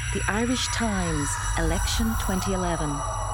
The Irish Times, Election 2011.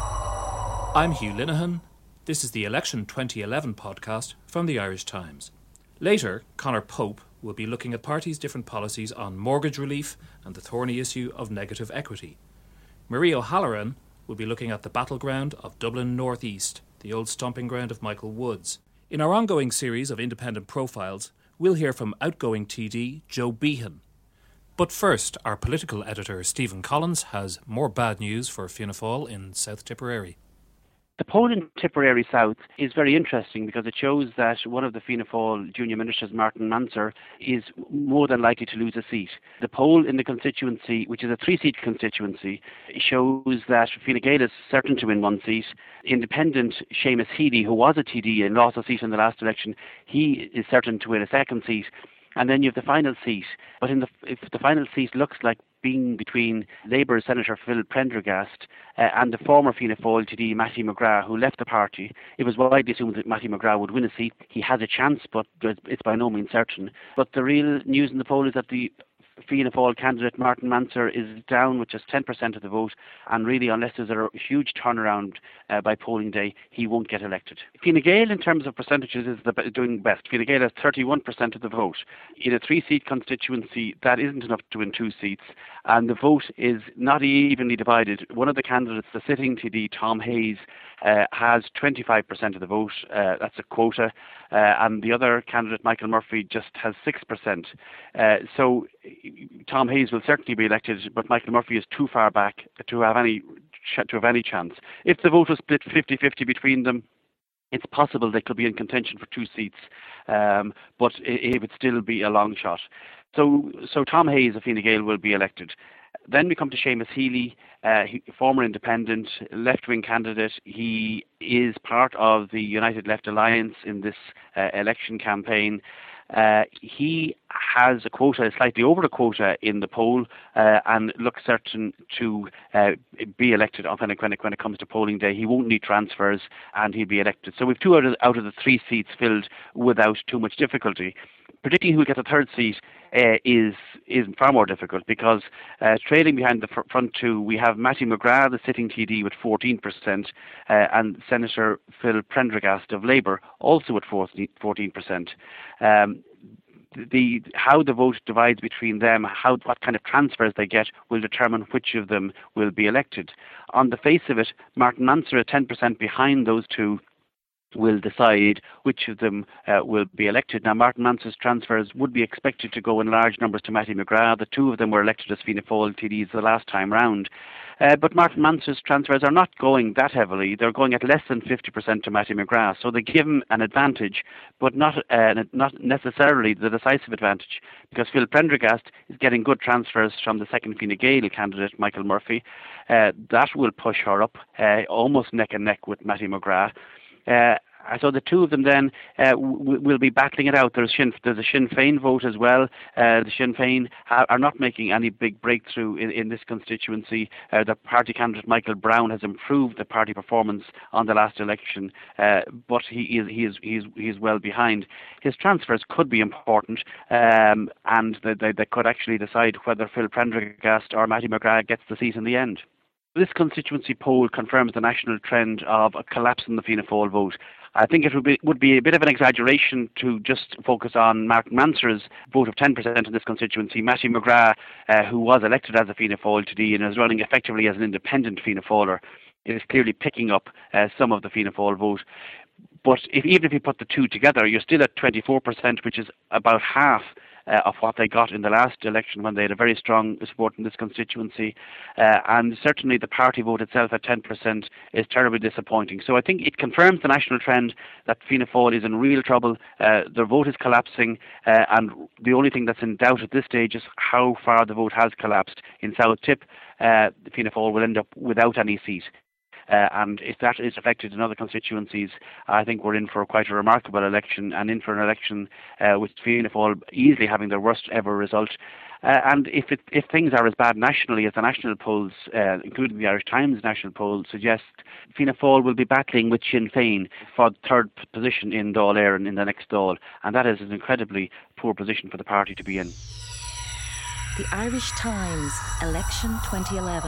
I'm Hugh Linehan. This is the Election 2011 podcast from the Irish Times. Later, Conor Pope will be looking at parties' different policies on mortgage relief and the thorny issue of negative equity. Marie O'Halloran will be looking at the battleground of Dublin North East, the old stomping ground of Michael Woods. In our ongoing series of independent profiles, we'll hear from outgoing TD Joe Behan. But first, our political editor Stephen Collins has more bad news for Fianna Fáil in South Tipperary. The poll in Tipperary South is very interesting because it shows that one of the Fianna Fáil junior ministers, Martin Mansur, is more than likely to lose a seat. The poll in the constituency, which is a three-seat constituency, shows that Fine Gael is certain to win one seat. Independent Seamus Healy, who was a TD and lost a seat in the last election, he is certain to win a second seat. And then you have the final seat. But if the final seat looks like being between Labour Senator Phil Prendergast and the former Fianna Fáil TD Mattie McGrath, who left the party, it was widely assumed that Mattie McGrath would win a seat. He has a chance, but it's by no means certain. But the real news in the poll is that the Fianna Fáil candidate Martin Mansur is down with just 10% of the vote, and really unless there's a huge turnaround by polling day, he won't get elected. Fine Gael in terms of percentages is doing best. Fine Gael has 31% of the vote. In a three-seat constituency, that isn't enough to win two seats, and the vote is not evenly divided. One of the candidates, the sitting TD Tom Hayes, has 25% of the vote. That's a quota. And the other candidate, Michael Murphy, just has 6%. So Tom Hayes will certainly be elected, but Michael Murphy is too far back to have any chance. If the vote was split 50-50 between them, it's possible they could be in contention for two seats, but it would still be a long shot. So Tom Hayes of Fine Gael will be elected. Then we come to Seamus Healy, former independent, left-wing candidate. He is part of the United Left Alliance in this election campaign. He has a quota, slightly over a quota in the poll, and looks certain to be elected when it comes to polling day. He won't need transfers, and he'll be elected. So we've two out of the three seats filled without too much difficulty. Predicting who will get the third seat is far more difficult because trailing behind the front two, we have Mattie McGrath, the sitting TD, with 14%, and Senator Phil Prendergast of Labour also with 14%. How the vote divides between them, what kind of transfers they get, will determine which of them will be elected. On the face of it, Martin Mansur at 10% behind those two will decide which of them will be elected. Now, Martin Mansur's transfers would be expected to go in large numbers to Mattie McGrath. The two of them were elected as Fianna Fáil TDs the last time round. But Martin Mansur's transfers are not going that heavily. They're going at less than 50% to Mattie McGrath. So they give him an advantage, but not necessarily the decisive advantage, because Phil Prendergast is getting good transfers from the second Fine Gael candidate, Michael Murphy. That will push her up almost neck and neck with Mattie McGrath. So the two of them then will be battling it out. There's a Sinn Féin vote as well. The Sinn Féin are not making any big breakthrough in this constituency. The party candidate Michael Brown has improved the party performance on the last election, but he is well behind. His transfers could be important, and they could actually decide whether Phil Prendergast or Mattie McGrath gets the seat in the end. This constituency poll confirms the national trend of a collapse in the Fianna Fáil vote. I think it would be a bit of an exaggeration to just focus on Martin Mansur's vote of 10% in this constituency. Mattie McGrath, who was elected as a Fianna Fáil TD and is running effectively as an independent Fianna Fáiler, is clearly picking up some of the Fianna Fáil vote. But even if you put the two together, you're still at 24%, which is about half of what they got in the last election when they had a very strong support in this constituency. And certainly the party vote itself at 10% is terribly disappointing. So I think it confirms the national trend that Fianna Fáil is in real trouble. Their vote is collapsing, and the only thing that's in doubt at this stage is how far the vote has collapsed. In South Tip, Fianna Fáil will end up without any seat. And if that is affected in other constituencies, I think we're in for quite a remarkable election, and in for an election with Fianna Fáil easily having their worst ever result. And if things are as bad nationally as the national polls, including the Irish Times national poll, suggest, Fianna Fáil will be battling with Sinn Féin for the third position in Dáil Éireann in the next Dáil, and that is an incredibly poor position for the party to be in. The Irish Times, Election 2011.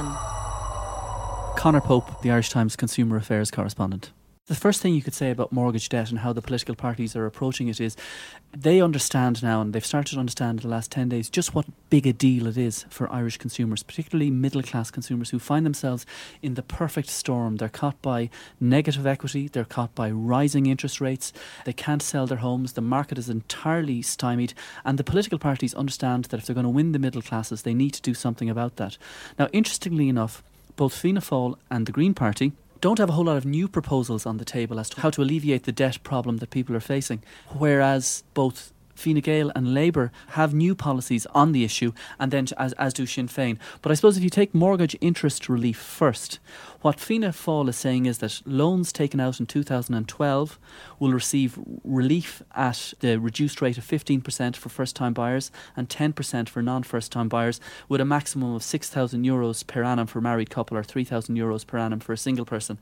Conor Pope, the Irish Times consumer affairs correspondent. The first thing you could say about mortgage debt and how the political parties are approaching it is they understand now, and they've started to understand in the last 10 days, just what big a deal it is for Irish consumers, particularly middle-class consumers who find themselves in the perfect storm. They're caught by negative equity, they're caught by rising interest rates, they can't sell their homes, the market is entirely stymied, and the political parties understand that if they're going to win the middle classes, they need to do something about that. Now, interestingly enough, both Fianna Fáil and the Green Party don't have a whole lot of new proposals on the table as to how to alleviate the debt problem that people are facing, whereas both Fine Gael and Labour have new policies on the issue, and then as do Sinn Féin. But I suppose if you take mortgage interest relief first, what Fianna Fáil is saying is that loans taken out in 2012 will receive relief at the reduced rate of 15% for first-time buyers and 10% for non-first-time buyers, with a maximum of €6,000 per annum for a married couple or €3,000 per annum for a single person.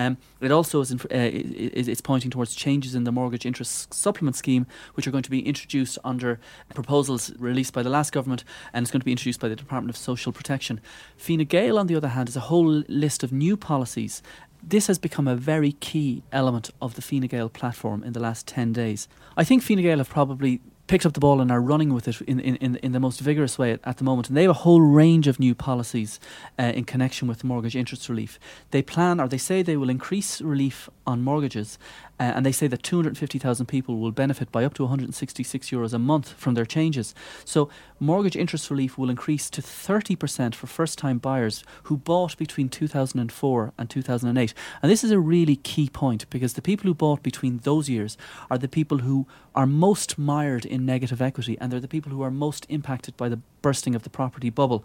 It also is it's pointing towards changes in the mortgage interest supplement scheme, which are going to be introduced under proposals released by the last government, and it's going to be introduced by the Department of Social Protection. Fine Gael, on the other hand, is a whole list of new policies. This has become a very key element of the Fine Gael platform in the last 10 days. I think Fine Gael have probably picked up the ball and are running with it in the most vigorous way at the moment. And they have a whole range of new policies in connection with mortgage interest relief. They plan, or they say they will increase relief on mortgages, and they say that 250,000 people will benefit by up to €166 a month from their changes. So mortgage interest relief will increase to 30% for first-time buyers who bought between 2004 and 2008. And this is a really key point, because the people who bought between those years are the people who are most mired in negative equity, and they're the people who are most impacted by the bursting of the property bubble.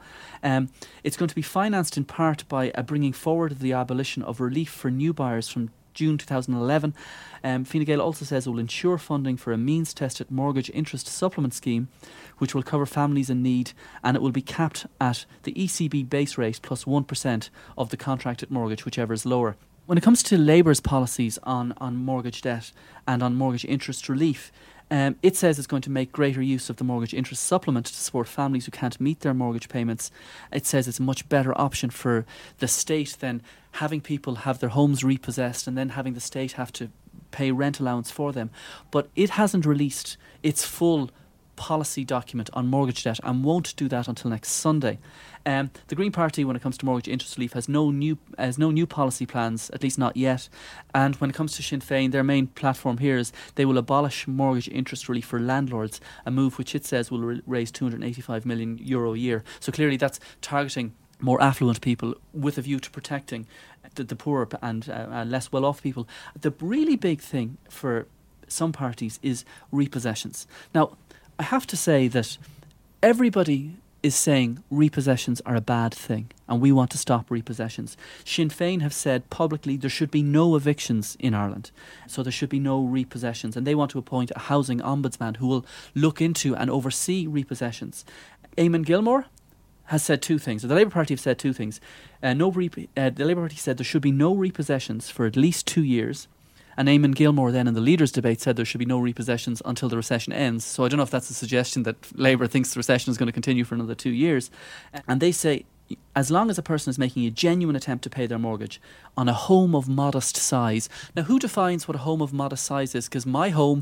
It's going to be financed in part by bringing forward the abolition of relief for new buyers from June 2011. Fine Gael also says it will ensure funding for a means-tested mortgage interest supplement scheme, which will cover families in need, and it will be capped at the ECB base rate plus 1% of the contracted mortgage, whichever is lower. When it comes to Labour's policies on mortgage debt and on mortgage interest relief, it says it's going to make greater use of the mortgage interest supplement to support families who can't meet their mortgage payments. It says it's a much better option for the state than having people have their homes repossessed and then having the state have to pay rent allowance for them. But it hasn't released its full policy document on mortgage debt and won't do that until next Sunday. The Green Party, when it comes to mortgage interest relief, has no new policy plans, at least not yet. And when it comes to Sinn Féin, their main platform here is they will abolish mortgage interest relief for landlords, a move which it says will raise €285 million a year. So clearly that's targeting more affluent people with a view to protecting the poor and less well-off people. The really big thing for some parties is repossessions. Now, I have to say that everybody is saying repossessions are a bad thing and we want to stop repossessions. Sinn Féin have said publicly there should be no evictions in Ireland, so there should be no repossessions, and they want to appoint a housing ombudsman who will look into and oversee repossessions. Eamon Gilmore has said two things. So the Labour Party have said two things. The Labour Party said there should be no repossessions for at least 2 years. And Eamon Gilmore then in the leaders' debate said there should be no repossessions until the recession ends. So I don't know if that's a suggestion that Labour thinks the recession is going to continue for another 2 years. And they say as long as a person is making a genuine attempt to pay their mortgage on a home of modest size. Now, who defines what a home of modest size is? Because my home,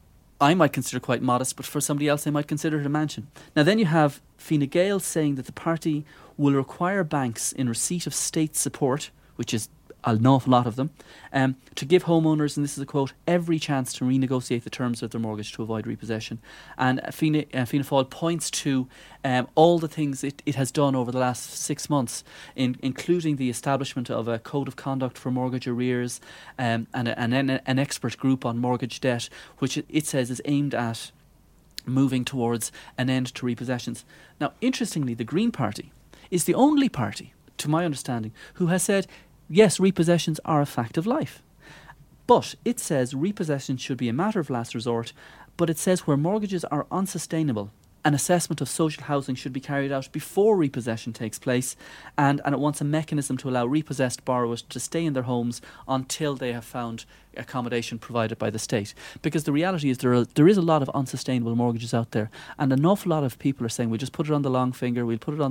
I might consider quite modest, but for somebody else they might consider it a mansion. Now then you have Fine Gael saying that the party will require banks in receipt of state support, which is an awful lot of them, to give homeowners, and this is a quote, every chance to renegotiate the terms of their mortgage to avoid repossession. And Fianna Fáil points to all the things it has done over the last 6 months, including the establishment of a code of conduct for mortgage arrears, and an expert group on mortgage debt, which it says is aimed at moving towards an end to repossessions. Now, interestingly, the Green Party is the only party, to my understanding, who has said, yes, repossessions are a fact of life. But it says repossessions should be a matter of last resort, but it says where mortgages are unsustainable, an assessment of social housing should be carried out before repossession takes place, and it wants a mechanism to allow repossessed borrowers to stay in their homes until they have found accommodation provided by the state. Because the reality is there is a lot of unsustainable mortgages out there, and an awful lot of people are saying we'll just put it on the long finger,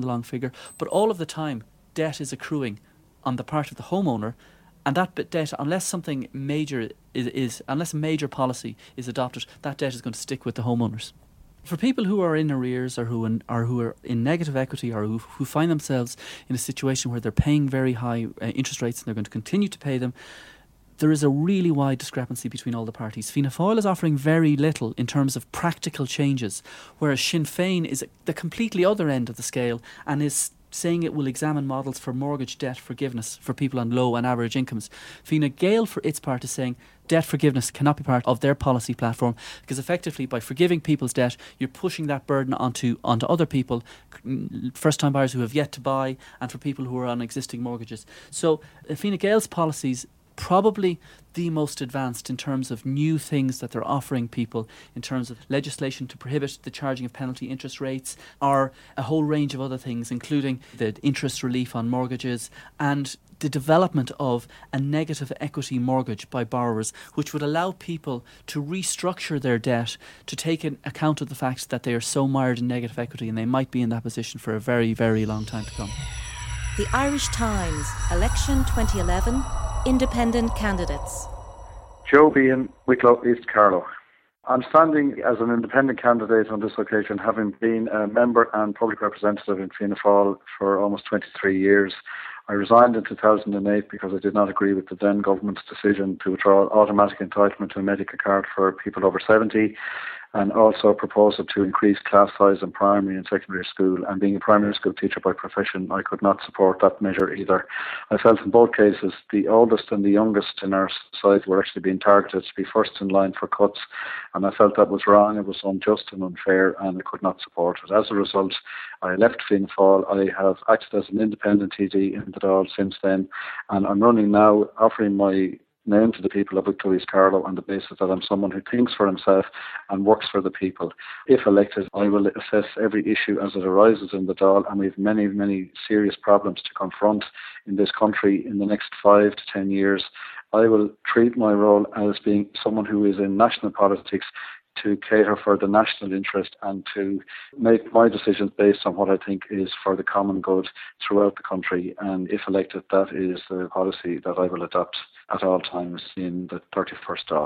but all of the time debt is accruing on the part of the homeowner, and that debt, unless something major unless a major policy is adopted, that debt is going to stick with the homeowners. For people who are in arrears or who are in negative equity or who find themselves in a situation where they're paying very high interest rates and they're going to continue to pay them, there is a really wide discrepancy between all the parties. Fianna Fáil is offering very little in terms of practical changes, whereas Sinn Féin is the completely other end of the scale and is saying it will examine models for mortgage debt forgiveness for people on low and average incomes. Fine Gael, for its part, is saying debt forgiveness cannot be part of their policy platform, because effectively by forgiving people's debt, you're pushing that burden onto other people, first-time buyers who have yet to buy, and for people who are on existing mortgages. So Fine Gael's policies probably the most advanced in terms of new things that they're offering people, in terms of legislation to prohibit the charging of penalty interest rates, or a whole range of other things, including the interest relief on mortgages and the development of a negative equity mortgage by borrowers, which would allow people to restructure their debt to take account of the fact that they are so mired in negative equity and they might be in that position for a very, very long time to come. The Irish Times, Election 2011, Independent Candidates. Joe Behan, Wicklow, East Carlow. I'm standing as an independent candidate on this occasion, having been a member and public representative in Fianna Fáil for almost 23 years. I resigned in 2008 because I did not agree with the then government's decision to withdraw automatic entitlement to a medical card for people over 70, and also a proposal to increase class size in primary and secondary school. And being a primary school teacher by profession, I could not support that measure either. I felt in both cases the oldest and the youngest in our society were actually being targeted to be first in line for cuts, and I felt that was wrong, it was unjust and unfair, and I could not support it. As a result, I left Fianna Fáil. I have acted as an independent TD in the Dáil since then, and I'm running now, offering my name to the people of Wicklow East Carlow on the basis that I'm someone who thinks for himself and works for the people. If elected, I will assess every issue as it arises in the Dáil, and we have many, many serious problems to confront in this country in the next 5 to 10 years. I will treat my role as being someone who is in national politics to cater for the national interest and to make my decisions based on what I think is for the common good throughout the country. And if elected, that is the policy that I will adopt at all times in the 31st Dáil.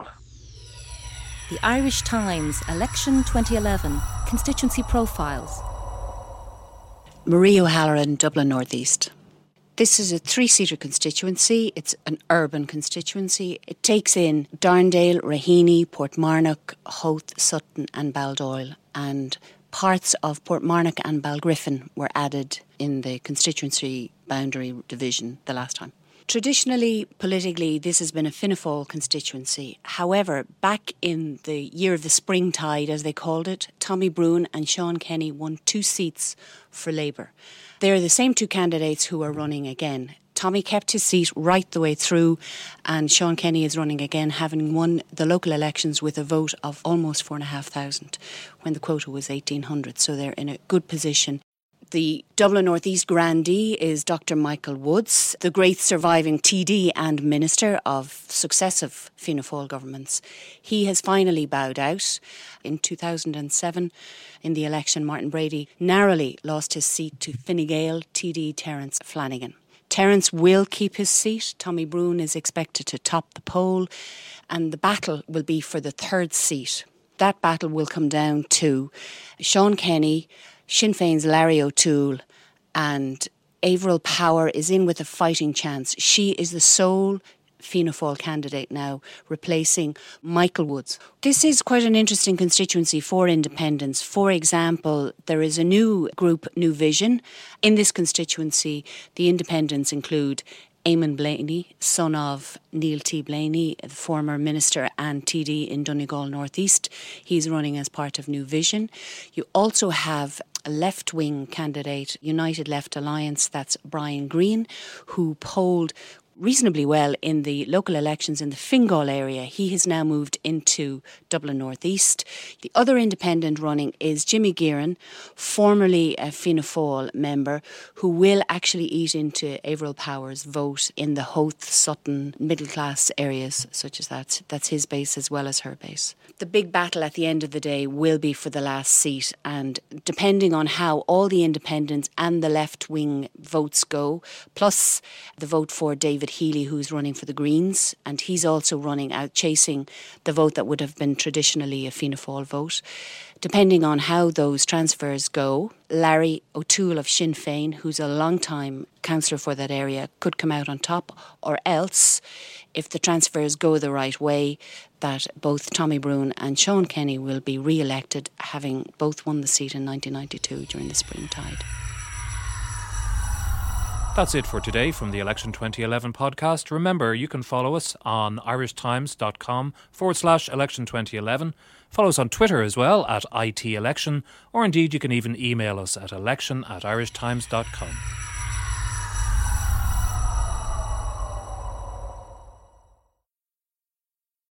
The Irish Times, Election 2011, Constituency Profiles. Marie O'Halloran, Dublin North East. This is a 3-seater constituency. It's an urban constituency. It takes in Darndale, Raheny, Portmarnock, Howth, Sutton and Baldoyle, and parts of Portmarnock and Balgriffin were added in the constituency boundary division the last time. Traditionally, politically, this has been a Fianna Fáil constituency. However, back in the year of the springtide, as they called it, Tommy Brune and Sean Kenny won 2 seats for Labour. They're the same 2 candidates who are running again. Tommy kept his seat right the way through, and Sean Kenny is running again, having won the local elections with a vote of almost 4,500 when the quota was 1,800, so they're in a good position. The Dublin North East grandee is Dr. Michael Woods, the great surviving TD and Minister of successive Fianna Fáil governments. He has finally bowed out. In 2007, in the election, Martin Brady narrowly lost his seat to Fine Gael TD Terence Flanagan. Terence will keep his seat. Tommy Brune is expected to top the poll, and the battle will be for the 3rd seat. That battle will come down to Sean Kenny, Sinn Féin's Larry O'Toole, and Averil Power is in with a fighting chance. She is the sole Fianna Fáil candidate now, replacing Michael Woods. This is quite an interesting constituency for independents. For example, there is a new group, New Vision. In this constituency, the independents include Eamon Blaney, son of Neil T. Blaney, the former minister and TD in Donegal North East. He's running as part of New Vision. You also have a left-wing candidate, United Left Alliance, that's Brian Greene, who polled reasonably well in the local elections in the Fingal area. He has now moved into Dublin North East. The other independent running is Jimmy Gearan, formerly a Fianna Fáil member, who will actually eat into Averil Power's vote in the Howth, Sutton, middle class areas such as that. That's his base as well as her base. The big battle at the end of the day will be for the last seat, and depending on how all the independents and the left-wing votes go, plus the vote for David Healy, who's running for the Greens, and he's also running out chasing the vote that would have been traditionally a Fianna Fáil vote. Depending on how those transfers go, Larry O'Toole of Sinn Féin, who's a long-time councillor for that area, could come out on top, or else, if the transfers go the right way, that both Tommy Brune and Sean Kenny will be re-elected, having both won the seat in 1992 during the spring tide. That's it for today from the Election 2011 podcast. Remember, you can follow us on irishtimes.com/election 2011. Follow us on Twitter as well @ITElection, or indeed you can even email us at election@irishtimes.com.